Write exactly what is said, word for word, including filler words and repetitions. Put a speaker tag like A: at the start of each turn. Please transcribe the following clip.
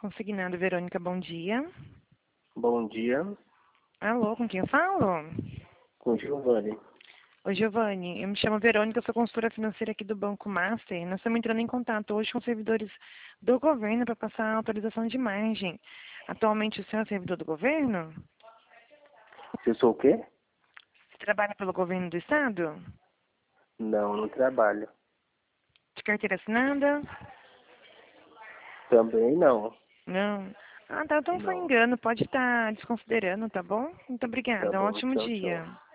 A: Consignado Verônica, bom dia.
B: Bom dia,
A: Alô, com quem eu falo?
B: com Giovanni.
A: Oi, Giovanni. Eu me chamo Verônica, eu sou consultora financeira aqui do Banco Master. Nós estamos entrando em contato hoje com servidores do governo para passar a autorização de margem. Atualmente o senhor é servidor do governo?
B: Se eu sou o quê?
A: Você trabalha pelo governo do estado?
B: Não, não trabalho.
A: De carteira assinada?
B: Também não.
A: Não. Ah, tá. Então foi
B: Não.
A: engano. Pode estar desconsiderando, tá bom? Muito
B: Tá
A: obrigada. Um
B: bom,
A: ótimo
B: tchau, tchau.
A: dia.